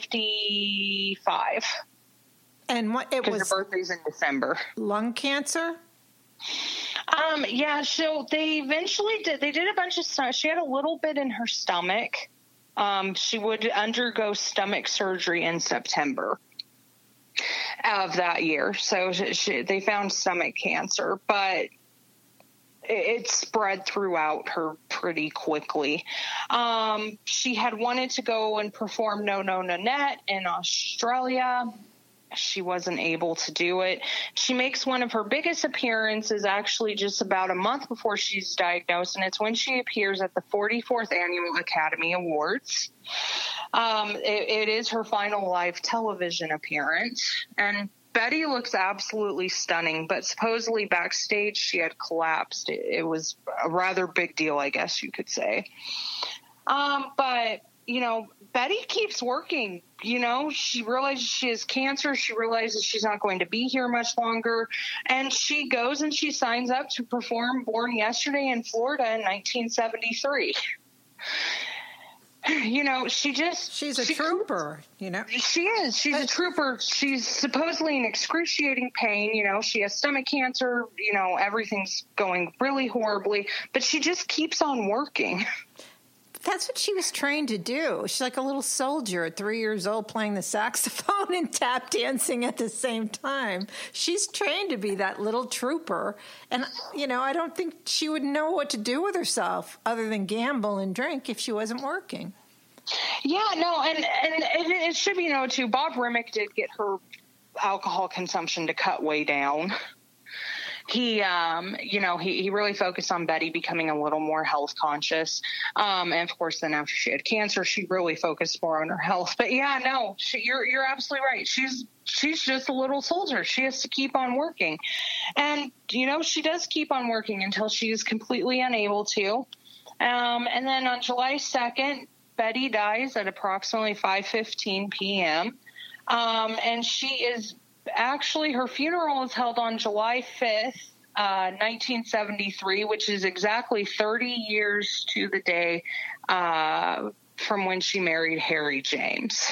55. And what it was? Her birthday's in December. Lung cancer? Yeah. So they eventually they did a bunch of stuff. She had a little bit in her stomach. She would undergo stomach surgery in September of that year. So they found stomach cancer, but it spread throughout her pretty quickly. She had wanted to go and perform No No Nanette in Australia. She wasn't able to do it. She makes one of her biggest appearances actually just about a month before she's diagnosed, and it's when she appears at the 44th Annual Academy Awards. It is her final live television appearance, and Betty looks absolutely stunning, but supposedly backstage she had collapsed. It was a rather big deal, I guess you could say. But Betty keeps working. She realizes she has cancer. She realizes she's not going to be here much longer. And she goes and she signs up to perform Born Yesterday in Florida in 1973. She's a trooper, She is. She's a trooper. She's supposedly in excruciating pain. She has stomach cancer. Everything's going really horribly. But she just keeps on working. That's what she was trained to do. She's like a little soldier at 3 years old playing the saxophone and tap dancing at the same time. She's trained to be that little trooper. And, I don't think she would know what to do with herself other than gamble and drink if she wasn't working. Yeah, no, and it should be known, too, Bob Remick did get her alcohol consumption to cut way down. He really focused on Betty becoming a little more health conscious. And of course, then after she had cancer, she really focused more on her health. But yeah, no, you're absolutely right. She's just a little soldier. She has to keep on working. And, she does keep on working until she is completely unable to. And then on July 2nd, Betty dies at approximately 5:15 p.m. And she is actually, her funeral is held on July 5th, 1973, which is exactly 30 years to the day from when she married Harry James.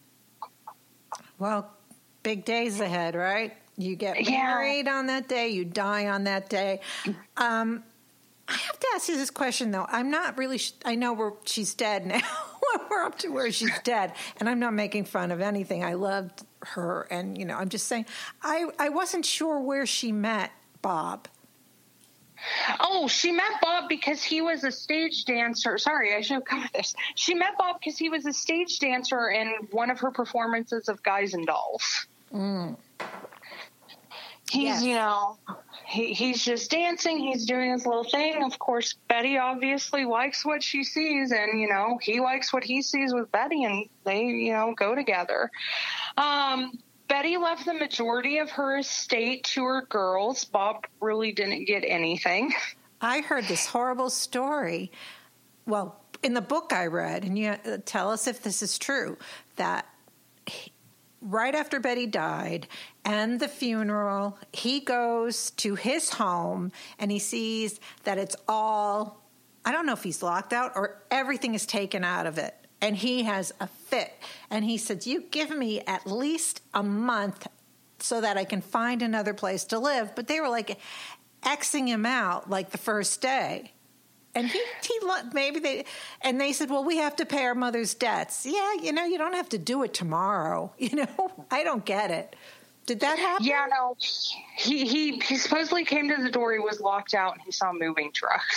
Well, big days ahead, right? You get married on that day, you die on that day. I have to ask you this question, though. I'm not really I know she's dead now. We're up to where she's dead, and I'm not making fun of anything. I loved her, and, I'm just saying, I wasn't sure where she met Bob. Oh, she met Bob because he was a stage dancer. Sorry, I should have covered this. She met Bob because he was a stage dancer in one of her performances of Guys and Dolls. Mm. He's, he's just dancing. He's doing his little thing. Of course, Betty obviously likes what she sees, and, he likes what he sees with Betty, and they, go together. Betty left the majority of her estate to her girls. Bob really didn't get anything. I heard this horrible story. Well, in the book I read, and you tell us if this is true, that right after Betty died and the funeral, he goes to his home and he sees that it's all, I don't know if he's locked out or everything is taken out of it. And he has a fit. And he said, you give me at least a month so that I can find another place to live. But they were like Xing him out like the first day. And and they said, well, we have to pay our mother's debts. Yeah, you don't have to do it tomorrow. I don't get it. Did that happen? Yeah, no. He supposedly came to the door. He was locked out, and he saw moving trucks.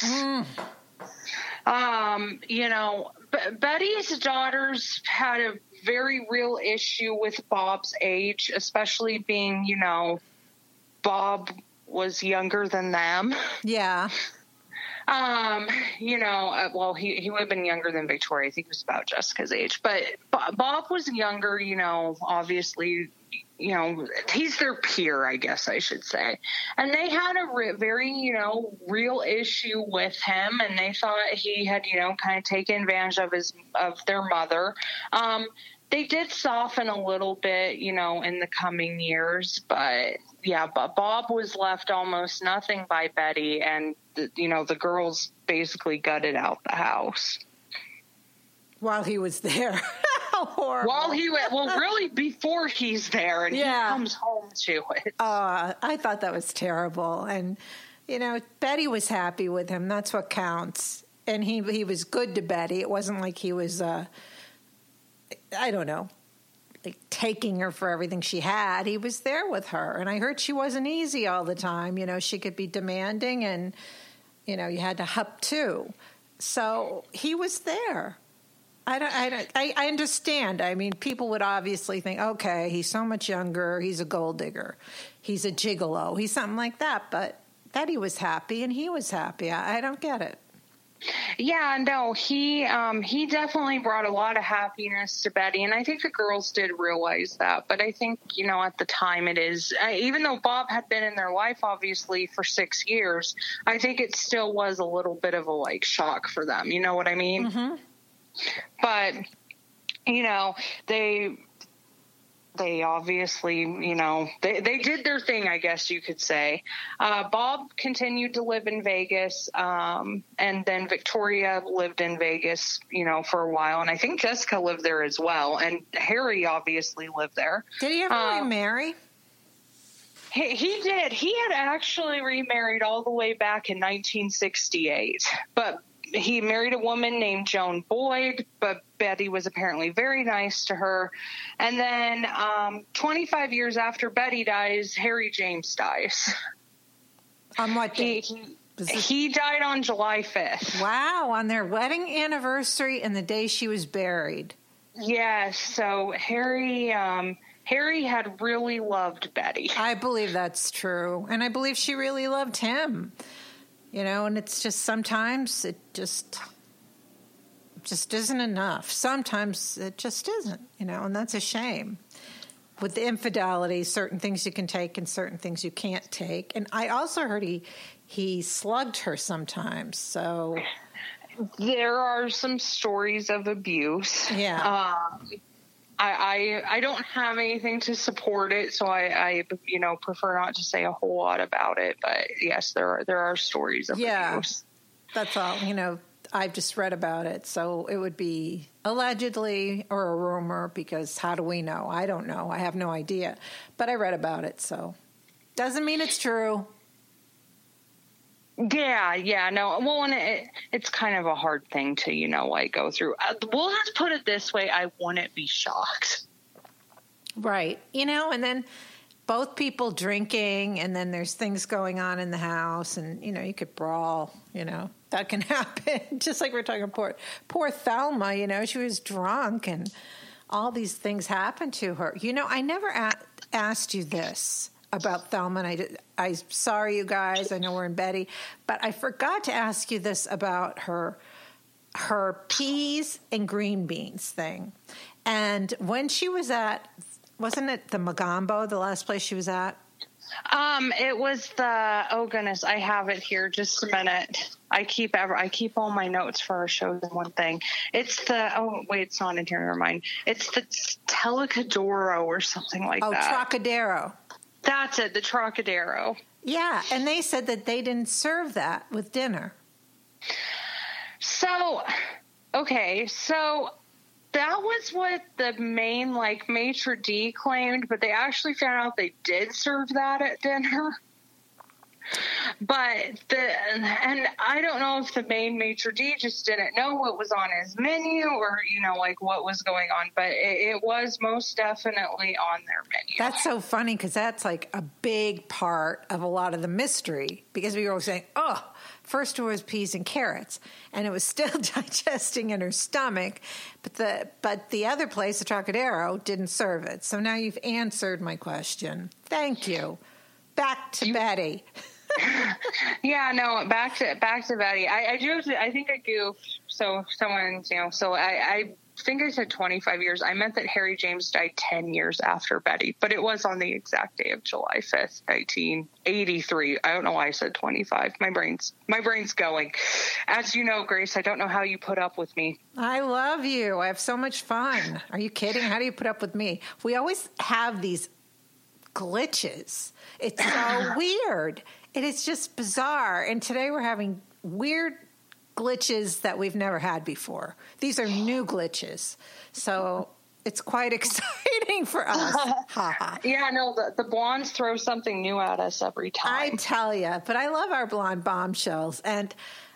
Betty's daughters had a very real issue with Bob's age, especially being, Bob was younger than them. Yeah. He would have been younger than Victoria. I think he was about Jessica's age, but Bob was younger, obviously, he's their peer, I guess I should say. And they had a very, real issue with him, and they thought he had, kind of taken advantage of their mother. They did soften a little bit, in the coming years, but Bob was left almost nothing by Betty, and the girls basically gutted out the house while he was there. How horrible! Really before he's there, and he comes home to it. I thought that was terrible, and Betty was happy with him. That's what counts. And he was good to Betty. It wasn't like he was, I don't know, like taking her for everything she had. He was there with her, and I heard she wasn't easy all the time. She could be demanding, and you had to hup too. So he was there. I understand. I mean, people would obviously think, okay, he's so much younger. He's a gold digger. He's a gigolo. He's something like that. But Betty was happy, and he was happy. I don't get it. Yeah, no, he definitely brought a lot of happiness to Betty, and I think the girls did realize that. But I think, at the time it is, even though Bob had been in their life, obviously, for 6 years, I think it still was a little bit of a, shock for them. You know what I mean? Mm-hmm. But, they obviously, they did their thing, I guess you could say. Bob continued to live in Vegas, and then Victoria lived in Vegas, for a while. And I think Jessica lived there as well. And Harry obviously lived there. Did he ever remarry? He did. He had actually remarried all the way back in 1968. But he married a woman named Joan Boyd, but Betty was apparently very nice to her. And then 25 years after Betty dies, Harry James dies. On what day? He died on July 5th. Wow, on their wedding anniversary and the day she was buried. Yes, so Harry had really loved Betty. I believe that's true. And I believe she really loved him. And it's just sometimes it just isn't enough. Sometimes it just isn't, and that's a shame. With the infidelity, certain things you can take and certain things you can't take. And I also heard he slugged her sometimes. So there are some stories of abuse. Yeah. I don't have anything to support it, so I prefer not to say a whole lot about it. But yes, there are stories of abuse. That's all. I've just read about it, so it would be allegedly or a rumor, because how do we know? I don't know. I have no idea. But I read about it, so doesn't mean it's true. Yeah, no. Well, and it's kind of a hard thing to, go through. We'll just put it this way. I wouldn't be shocked. Right. And then both people drinking, and then there's things going on in the house, and, you could brawl, that can happen. Just like we're talking poor Thelma, she was drunk, and all these things happened to her. I never asked you this about Thelma, and I'm sorry, you guys. I know we're in Betty, but I forgot to ask you this about her peas and green beans thing. And when she was wasn't it the Mogambo, the last place she was at? It was oh goodness, I have it here. Just a minute. I keep all my notes for our shows in one thing. It's it's not in here. Never mind. It's the Telecadoro or something like that. Oh, Trocadero. That's it, the Trocadero. Yeah, and they said that they didn't serve that with dinner. So that was what the main, maitre d' claimed, but they actually found out they did serve that at dinner. But and I don't know if the main maitre d' just didn't know what was on his menu or, like what was going on, but it was most definitely on their menu. That's so funny because that's like a big part of a lot of the mystery, because we were always saying, oh, first it was peas and carrots, and it was still digesting in her stomach, but the other place, the Trocadero, didn't serve it. So now you've answered my question. Thank you. Back to Betty. Yeah, no, back to Betty. I think I goofed. So someone, I think I said 25 years. I meant that Harry James died 10 years after Betty, but it was on the exact day of July 5th, 1983. I don't know why I said 25. My brain's going. As you know, Grace, I don't know how you put up with me. I love you. I have so much fun. Are you kidding? How do you put up with me? We always have these glitches. It's so weird. It is just bizarre. And today we're having weird glitches that we've never had before. These are new glitches. So it's quite exciting for us. Yeah, no, the blondes throw something new at us every time. I tell you. But I love our blonde bombshells. And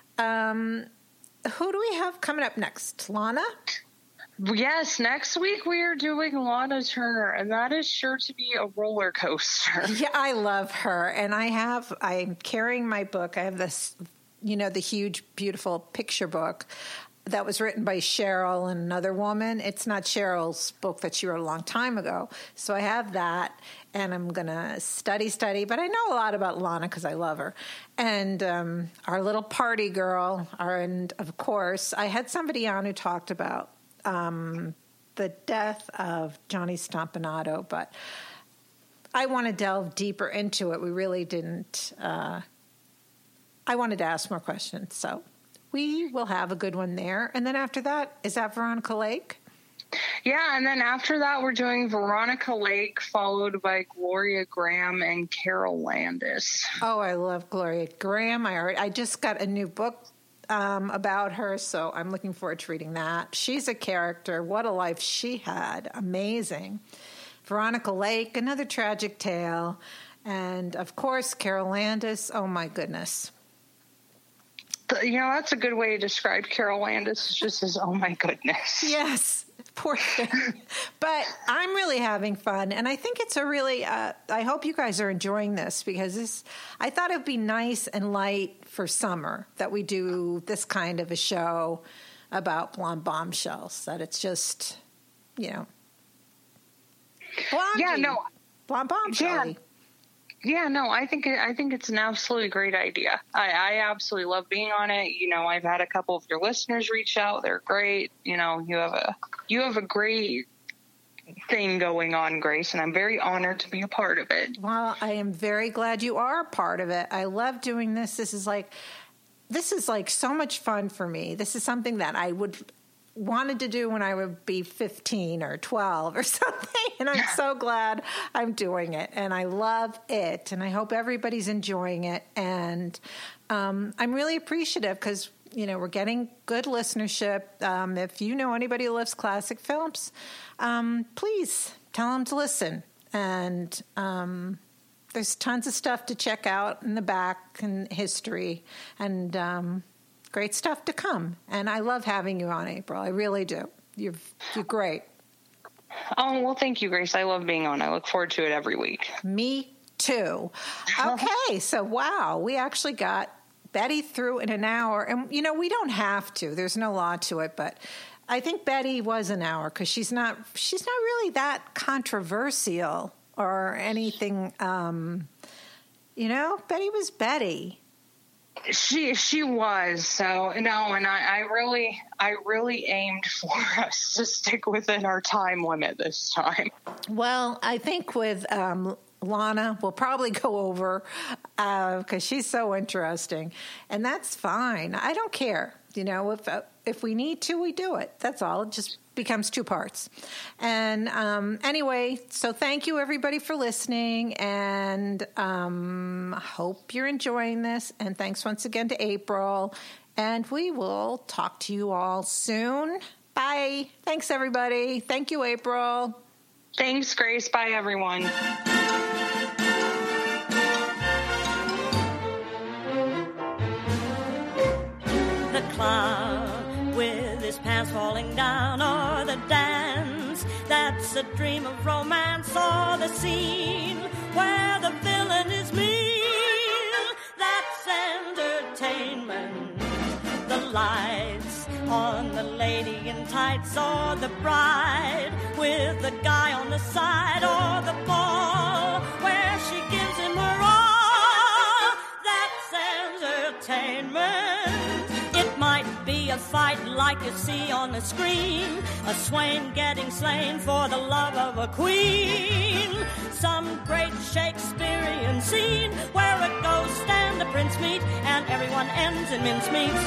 who do we have coming up next? Lana? Yes, next week we are doing Lana Turner, and that is sure to be a roller coaster. Yeah, I love her. And I'm carrying my book. I have this, the huge, beautiful picture book that was written by Cheryl and another woman. It's not Cheryl's book that she wrote a long time ago. So I have that, and I'm going to study, but I know a lot about Lana because I love her. And our little party girl, and of course, I had somebody on who talked about the death of Johnny Stompanato, but I want to delve deeper into it. We really didn't. I wanted to ask more questions, so we will have a good one there. And then after that, is that Veronica Lake? Yeah, and then after that, we're doing Veronica Lake, followed by Gloria Graham and Carol Landis. Oh, I love Gloria Graham. I just got a new book about her, so I'm looking forward to reading that. She's a character. What a life she had. Amazing. Veronica Lake, another tragic tale. And, of course, Carol Landis. Oh, my goodness. That's a good way to describe Carol Landis, just as, oh, my goodness. Yes. Poor thing. But I'm really having fun, and I think it's a really I hope you guys are enjoying this, because I thought it would be nice and light for summer that we do this kind of a show about blonde bombshells, that it's just, blonde. Yeah, no. Blonde bombshell. Yeah, no, I think it's an absolutely great idea. I absolutely love being on it. I've had a couple of your listeners reach out. They're great. You have a great thing going on, Grace, and I'm very honored to be a part of it. Well, I am very glad you are a part of it. I love doing this. This is like so much fun for me. This is something that I wanted to do when I would be 15 or 12 or something, and I'm so glad I'm doing it, and I love it, and I hope everybody's enjoying it. And I'm really appreciative because we're getting good listenership. If you know anybody who loves classic films, please tell them to listen. And there's tons of stuff to check out in the back and history, and great stuff to come. And I love having you on, April. I really do. You're great. Oh, well, thank you, Grace. I love being on. I look forward to it every week. Me too. Okay, so wow, we actually got Betty through in an hour. And, we don't have to. There's no law to it, but I think Betty was an hour because she's not really that controversial or anything. Betty was Betty. She was. So, and I really aimed for us to stick within our time limit this time. Well, I think with Lana, we'll probably go over because she's so interesting, and that's fine. I don't care. If we need to, we do it. That's all. It just becomes two parts. And anyway, so thank you everybody for listening, and hope you're enjoying this. And thanks once again to April. And we will talk to you all soon. Bye. Thanks, everybody. Thank you, April. Thanks, Grace. Bye, everyone. clown with his pants falling down, or the dance that's a dream of romance, or the scene where the villain is mean. That's entertainment. The lights on the lady in tights, or the bride with the guy on the side, or the ball where she gives him her all. That's entertainment. It might be a fight like you see on the screen, a swain getting slain for the love of a queen, some great Shakespearean scene where a ghost and a prince meet and everyone ends in mincemeat.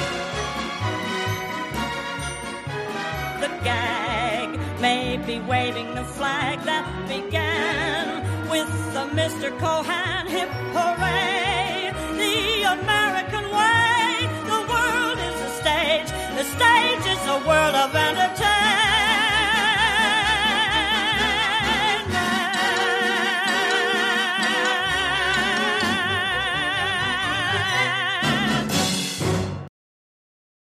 The gag may be waving the flag that began with the Mr. Cohan, hip hooray, the American way. The world is a stage, the stage is a world of entertainment.